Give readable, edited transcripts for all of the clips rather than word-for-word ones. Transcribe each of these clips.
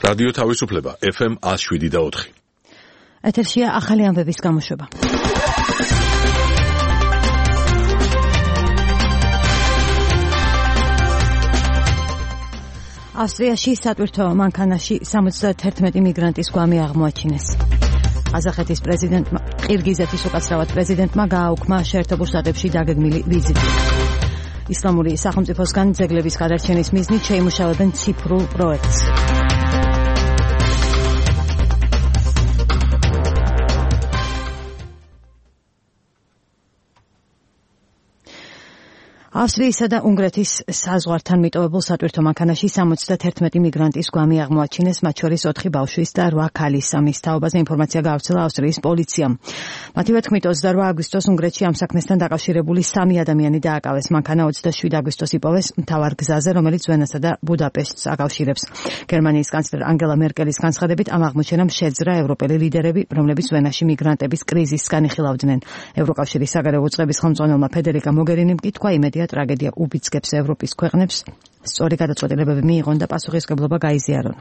რადიო თავისუფლება FM 107.4. ეთერშია ახალი ამბების გამოშვება. ავსტრიაში სატვირთო მანქანაში 71 მიგრანტის გვამი აღმოაჩინეს. ყაზახეთის პრეზიდენტმა, ყირგიზეთის უკაცრავად პრეზიდენტმა გააუქმა შეერთებულ შტატებში დაგეგმილი ვიზიტი. ისლამური სახელმწიფოსგან ძეგლების გადარჩენის მიზნით შეიმუშავებენ ციფრულ პროექტს. ავსტრიისა და უნგრეთის საზღვართან მიტოვებულ სატვირთო მანქანაში 71 მიგრანტის გვამი აღმოაჩინეს, მათ შორის 4 ბავშვის და 8 ქალის. ამის თაობაზე ინფორმაცია გაავრცელა ავსტრიის პოლიციამ. მათივე თქმით, 28 აგვისტოს უნგრეთში ამ საქმესთან დაკავშირებული 3 ადამიანი დააკავეს. მანქანა 27 აგვისტოს იპოვეს მთავარ გზაზე, რომელიც ვენასა და ბუდაპეშტს აკავშირებს. გერმანიის კანცლერ ანგელა მერკელის განცხადებით, ამ აღმოჩენამ შეძრა ევროპელი ლიდერები, რომლებიც ვენაში მიგრანტების კრიზისს განიხილავდნენ. ევროკავშირის საგარეო უწყების ხელმძღვანელმა ფედერიკა მოგერინიმ კი თქვა, იმედია ტრაგედია უბიძგებს ევროპის ქვეყნებს, სწორი გადაწყვეტილებები მიიღონ და პასუხისმგებლობა გაიზიარონ.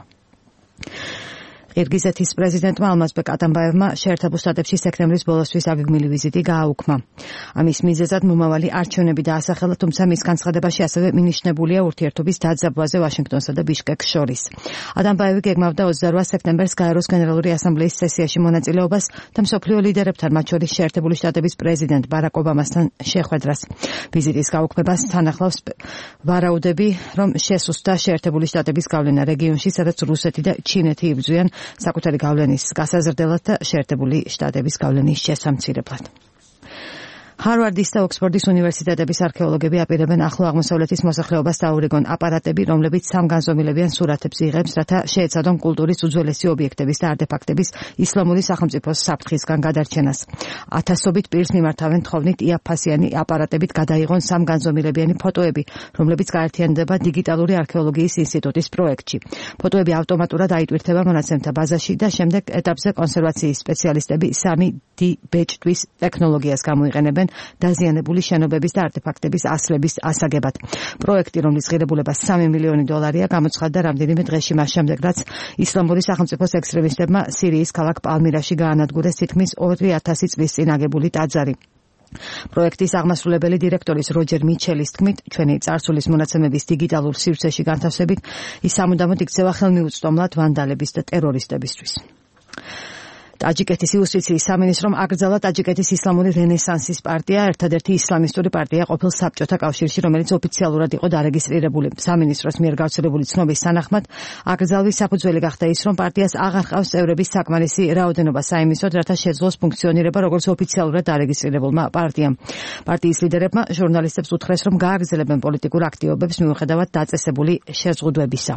ყირგიზეთის პრეზიდენტმა ალმაზბეკ ატამბაევმა შეერთებულ შტატებში სექტემბრის ბოლოსთვის დაგეგმილი ვიზიტი გააუქმა. ამის მიზეზად მომავალი არჩევნები დაასახელა, თუმცა მის განცხადებაში ასევე მინიშნებულია ურთიერთობის დაძაბვაზე ვაშინგტონსა და ბიშკეკს შორის. ატამბაევი გეგმავდა 28 სექტემბერს გაეროს გენერალური ასამბლეის სესიაში მონაწილეობას და მსოფლიო ლიდერებთან, მათ შორის შეერთებული შტატების პრეზიდენტ ბარაკ ობამასთან შეხვედრას. ვიზიტის გაუქმებას თან ახლავს ვარაუდები, რომ შესუსტდა შეერთებული შტატების გავლენა რეგიონში, სადაც რუსეთი და ჩინეთი იბრძვიან საკუთარი გავლენის გასაზრდელად და შეერთებული შტატების გავლენის შესამცირებლად. ჰარვარდის და ოქსფორდის უნივერსიტეტების არქეოლოგები აპირებენ ახლო აღმოსავლეთის მოსახლეობას დაურიგონ აპარატები, რომლებიც სამგანზომილებიან სურათებს იღებს, რათა შეეცადონ კულტურის უძველესი ობიექტების და არტეფაქტების ისლამური სახელმწიფოს საფრთხისგან გადარჩენას. ათასობით პირს მიმართავენ თხოვნით იაფფასიანი აპარატებით გადაიღონ სამგანზომილებიანი ფოტოები, რომლებიც გაერთიანდება დიგიტალური არქეოლოგიის ინსტიტუტის პროექტში. ფოტოები ავტომატურად აიტვირთება მონაცემთა ბაზაში და შემდეგ ეტაპზე კონსერვაციის სპეციალისტები 3D ბეჭდვის ტექნოლოგიას გამოიყენებენ დაზიანებული შენობების და არტეფაქტების ასლების ასაგებად. პროექტი, რომლის ღირებულება $3 მილიონი, გამოცხადდა რამდენიმე დღეში მას შემდეგ, რაც ისლამური სახელმწიფოს ექსტრემისტებმა სირიის ქალაქ პალმირაში გაანადგურეს თითქმის 2000 წლის წინ აგებული ტაძარი. პროექტის აღმასრულებელი დირექტორის როჯერ მიჩელის თქმით, ჩვენი წარსულის მონაცემების დიგიტალურ სივრცეში განთავსებით, ის სამუდამოდ იქცევა ხელმიუწვდომლად ვანდალების და ტერორისტებისთვის. ტაჯიკეთის იუსტიციის სამინისტრომ აკრძალა ტაჯიკეთის ისლამური რენესანსის პარტია, ერთადერთი ისლამისტური პარტია ყოფილ საბჭოთა კავშირში, რომელიც ოფიციალურად იყო დარეგისტრირებული. სამინისტროს მიერ გავრცელებული ცნობის თანახმად, აკრძალვის საფუძველი გახდა ის, რომ პარტიას აღარ ჰყავს წევრების საკმარისი რაოდენობა საიმისოდ, რათა შეძლოს ფუნქციონირება როგორც ოფიციალურად დარეგისტრირებულმა პარტიამ. პარტიის ლიდერებმა ჟურნალისტებს უთხრეს, რომ გააგრძელებენ პოლიტიკურ აქტივობებს მიუხედავად დაწესებული შეზღუდვებისა.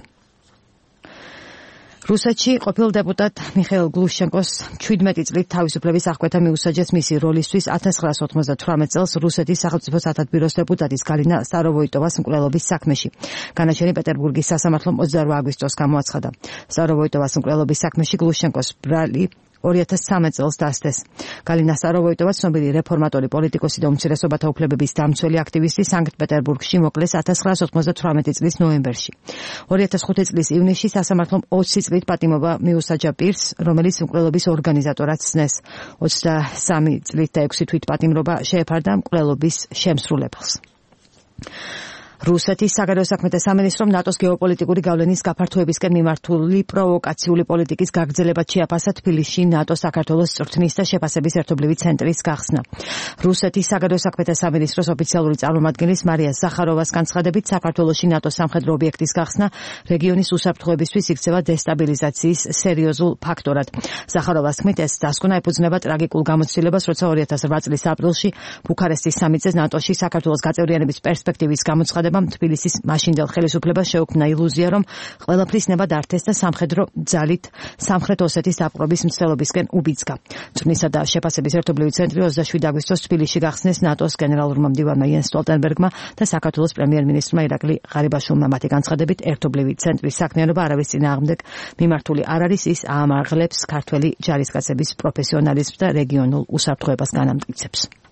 რუსეთში ყოფილ დეპუტატ მიხეილ გლუშჩენკოს 17 წლით თავისუფლების აღკვეთა მიუსაჯეს მისი როლისთვის 1998 წელს რუსეთის სახელმწიფო სათათბიროს დეპუტატის გალინა სტაროვოიტოვას მკვლელობის საქმეში. განაჩენი პეტერბურგის სასამართლომ 28 აგვისტოს გამოაცხადა. სტაროვოიტოვას მკვლელობის საქმეში გლუშჩენკოს ბრალი 2013 წელს დასდეს. გალინა სტაროვოიტოვა ცნობილი რეფორმატორი, პოლიტიკოსი და უმცირესობათა უფლებების დამცველი აქტივისტი სანქტ-პეტერბურგში მოკლეს 1998 წლის ნოემბერში. 2005 წლის ივნისში სასამართლომ 20 წლით პატიმრობა მიუსაჯა პირს, რომელიც მკვლელობის ორგანიზატორად ცნეს. 23 წლით და 6 თვით პატიმრობა შეეფარდა მკვლელობის შემსრულებელს. რუსეთის საგარეო საქმეთა სამინისტრომ ნატოს გეოპოლიტიკური გავლენის გაფართოებისკენ მიმართული პროვოკაციული პოლიტიკის გაგრძელებად შეაფასა თბილისში ნატოს საქართველოს წვრთნის და შეფასების ერთობლივი ცენტრის გახსნა. რუსეთის საგარეო საქმეთა სამინისტროს ოფიციალური წარმომადგენლის მარია ზახაროვას განცხადებით, საქართველოში ნატოს სამხედრო ობიექტის გახსნა რეგიონის უსაფრთხოებისთვის იქცევა დესტაბილიზაციის სერიოზულ ფაქტორად. ზახაროვას თქმით, ეს დასკვნა ეფუძნება ტრაგიკულ გამოცდილებას, როცა 2008 წლის აპრილში ბუქარესტის სამიტზე ნატოში საქართველოს გაწევრიანების პერსპექტივის გამოცხადება თბილისის მაშინდელ ხელისუფლებას შეუქმნა ილუზია, რომ ყველაფრის ნება დართეს და სამხედრო ძალით სამხრეთ ოსეთის დაპყრობის მცდელობისკენ უბიძგა. წვრთნისა და შეფასების ერთობლივი ცენტრი 27 აგვისტოს თბილისში გახსნეს ნატოს გენერალურმა მდივანმა იენს სტოლტენბერგმა და საქართველოს პრემიერ-მინისტრმა ირაკლი ღარიბაშვილმა. მათი განცხადებით, ერთობლივი ცენტრის საქმიანობა არავის წინააღმდეგ მიმართული არ არის, ის აამაღლებს ქართველი ჯარისკაცების პროფესიონალიზმს და რეგიონულ უსაფრთხოებას განამტკიცებს.